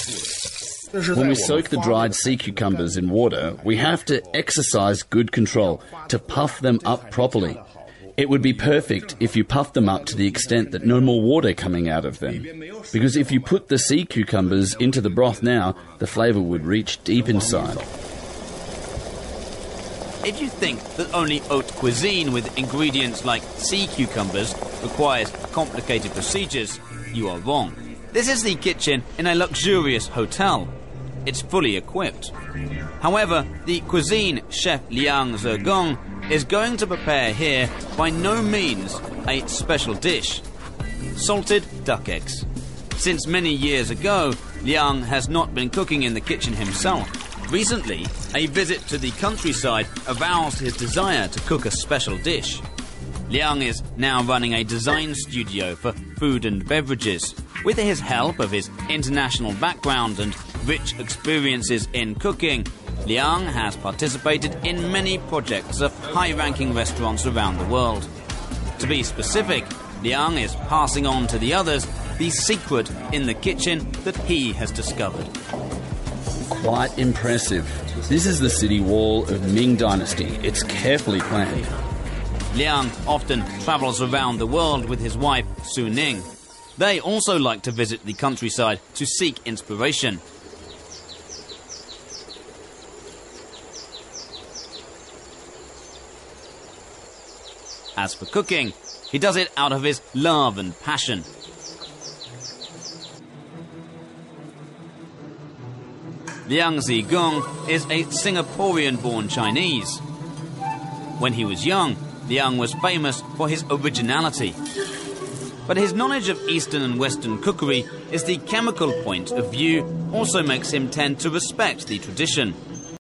When we soak the dried sea cucumbers in water, we have to exercise good control to puff them up properly. It would be perfect if you puff them up to the extent that no more water coming out of them. Because if you put the sea cucumbers into the broth now, the flavour would reach deep inside. If you think that only haute cuisine with ingredients like sea cucumbers requires complicated procedures, you are wrong. This is the kitchen in a luxurious hotel. It's fully equipped. However, the cuisine chef Liang Zegong is going to prepare here by no means a special dish: salted duck eggs. Since many years ago, Liang has not been cooking in the kitchen himself. Recently, a visit to the countryside aroused his desire to cook a special dish. Liang is now running a design studio for food and beverages. With his help of his international background and rich experiences in cooking, Liang has participated in many projects of high-ranking restaurants around the world. To be specific, Liang is passing on to the others the secret in the kitchen that he has discovered. Quite impressive. This is the city wall of Ming Dynasty. It's carefully planned. Liang often travels around the world with his wife, Su Ning. They also like to visit the countryside to seek inspiration. As for cooking, he does it out of his love and passion. Liang Zegong is a Singaporean-born Chinese. When he was young, Liang was famous for his originality. But his knowledge of Eastern and Western cookery is the chemical point of view also makes him tend to respect the tradition.